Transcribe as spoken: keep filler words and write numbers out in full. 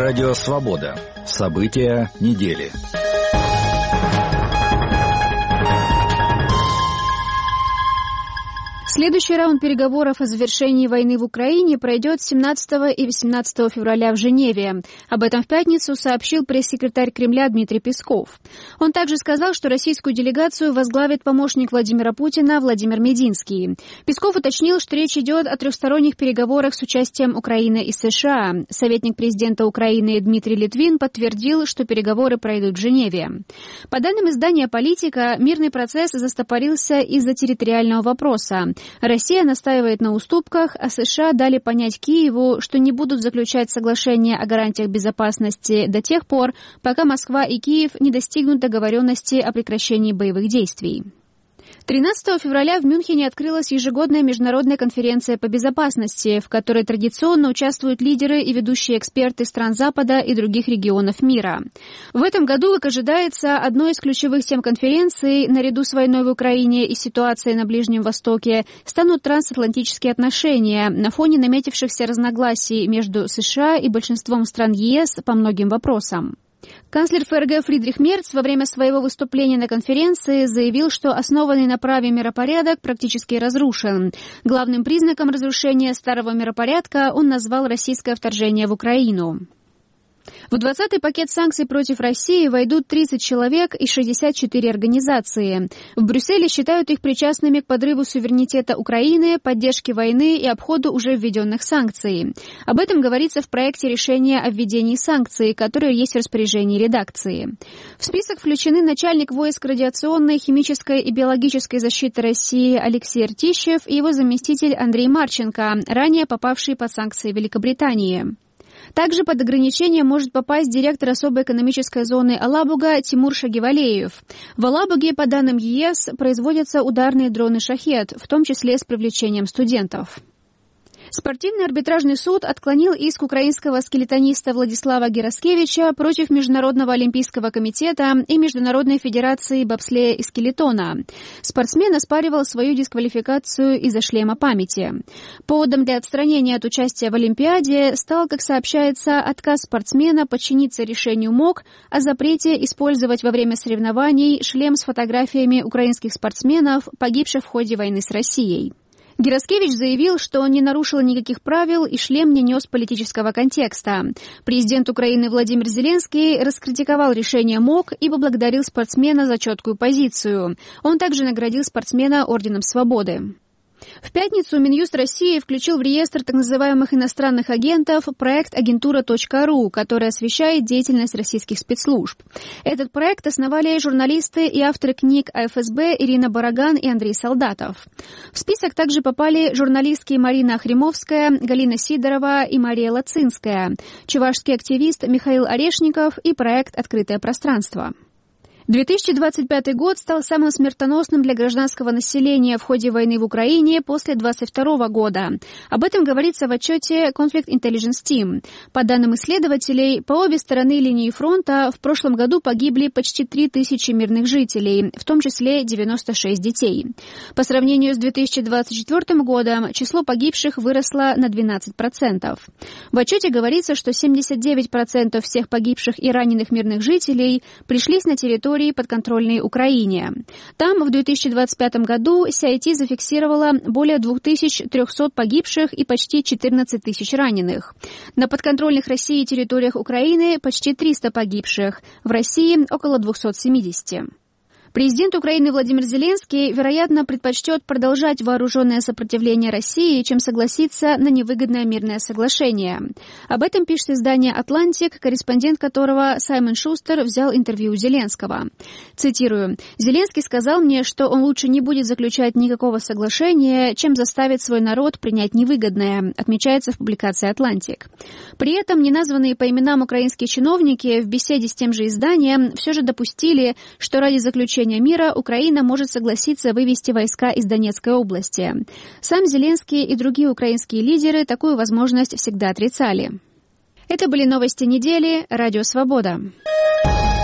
Радио «Свобода». События недели. Следующий раунд переговоров о завершении войны в Украине пройдет семнадцатого и восемнадцатого февраля в Женеве. Об этом в пятницу сообщил пресс-секретарь Кремля Дмитрий Песков. Он также сказал, что российскую делегацию возглавит помощник Владимира Путина Владимир Мединский. Песков уточнил, что речь идет о трехсторонних переговорах с участием Украины и США. Советник президента Украины Дмитрий Литвин подтвердил, что переговоры пройдут в Женеве. По данным издания «Политика», мирный процесс застопорился из-за территориального вопроса. Россия настаивает на уступках, а США дали понять Киеву, что не будут заключать соглашение о гарантиях безопасности до тех пор, пока Москва и Киев не достигнут договоренности о прекращении боевых действий. тринадцатого февраля в Мюнхене открылась ежегодная международная конференция по безопасности, в которой традиционно участвуют лидеры и ведущие эксперты стран Запада и других регионов мира. В этом году, как ожидается, одной из ключевых тем конференции, наряду с войной в Украине и ситуацией на Ближнем Востоке, станут трансатлантические отношения на фоне наметившихся разногласий между США и большинством стран ЕС по многим вопросам. Канцлер ФРГ Фридрих Мерц во время своего выступления на конференции заявил, что основанный на праве миропорядок практически разрушен. Главным признаком разрушения старого миропорядка он назвал российское вторжение в Украину. В двадцатый пакет санкций против России войдут тридцать человек и шестьдесят четыре организации. В Брюсселе считают их причастными к подрыву суверенитета Украины, поддержке войны и обходу уже введенных санкций. Об этом говорится в проекте решения о введении санкций, которые есть в распоряжении редакции. В список включены начальник войск радиационной, химической и биологической защиты России Алексей Ртищев и его заместитель Андрей Марченко, ранее попавшие под санкции Великобритании. Также под ограничение может попасть директор особой экономической зоны Алабуга Тимур Шагивалеев. В Алабуге, по данным ЕС, производятся ударные дроны «Шахед», в том числе с привлечением студентов. Спортивный арбитражный суд отклонил иск украинского скелетониста Владислава Гераскевича против Международного олимпийского комитета и Международной федерации бобслея и скелетона. Спортсмен оспаривал свою дисквалификацию из-за шлема памяти. Поводом для отстранения от участия в Олимпиаде стал, как сообщается, отказ спортсмена подчиниться решению МОК о запрете использовать во время соревнований шлем с фотографиями украинских спортсменов, погибших в ходе войны с Россией. Гераскевич заявил, что он не нарушил никаких правил и шлем не нес политического контекста. Президент Украины Владимир Зеленский раскритиковал решение МОК и поблагодарил спортсмена за четкую позицию. Он также наградил спортсмена Орденом Свободы. В пятницу Минюст России включил в реестр так называемых иностранных агентов проект агентура точка ру, который освещает деятельность российских спецслужб. Этот проект основали журналисты и авторы книг о эф эс бэ Ирина Бараган и Андрей Солдатов. В список также попали журналистки Марина Охримовская, Галина Сидорова и Мария Лацинская, чувашский активист Михаил Орешников и проект «Открытое пространство». две тысячи двадцать пятый год стал самым смертоносным для гражданского населения в ходе войны в Украине после двадцать второго года. Об этом говорится в отчете Conflict Intelligence Team. По данным исследователей, по обе стороны линии фронта в прошлом году погибли почти три тысячи мирных жителей, в том числе девяносто шесть детей. По сравнению с две тысячи двадцать четвёртым годом число погибших выросло на двенадцать процентов. В отчете говорится, что семьдесят девять процентов всех погибших и раненых мирных жителей пришлись на территорию подконтрольной Украине. Там в две тысячи двадцать пятом году си ай ти зафиксировала более две тысячи триста погибших и почти четырнадцать тысяч раненых. На подконтрольных России территориях Украины почти триста погибших, в России около двести семьдесят. Президент Украины Владимир Зеленский, вероятно, предпочтет продолжать вооруженное сопротивление России, чем согласиться на невыгодное мирное соглашение. Об этом пишет издание «Атлантик», корреспондент которого Саймон Шустер взял интервью у Зеленского. Цитирую: «Зеленский сказал мне, что он лучше не будет заключать никакого соглашения, чем заставить свой народ принять невыгодное», отмечается в публикации «Атлантик». При этом неназванные по именам украинские чиновники в беседе с тем же изданием все же допустили, что ради заключения мира Украина может согласиться вывести войска из Донецкой области. Сам Зеленский и другие украинские лидеры такую возможность всегда отрицали. Это были новости недели. Радио «Свобода».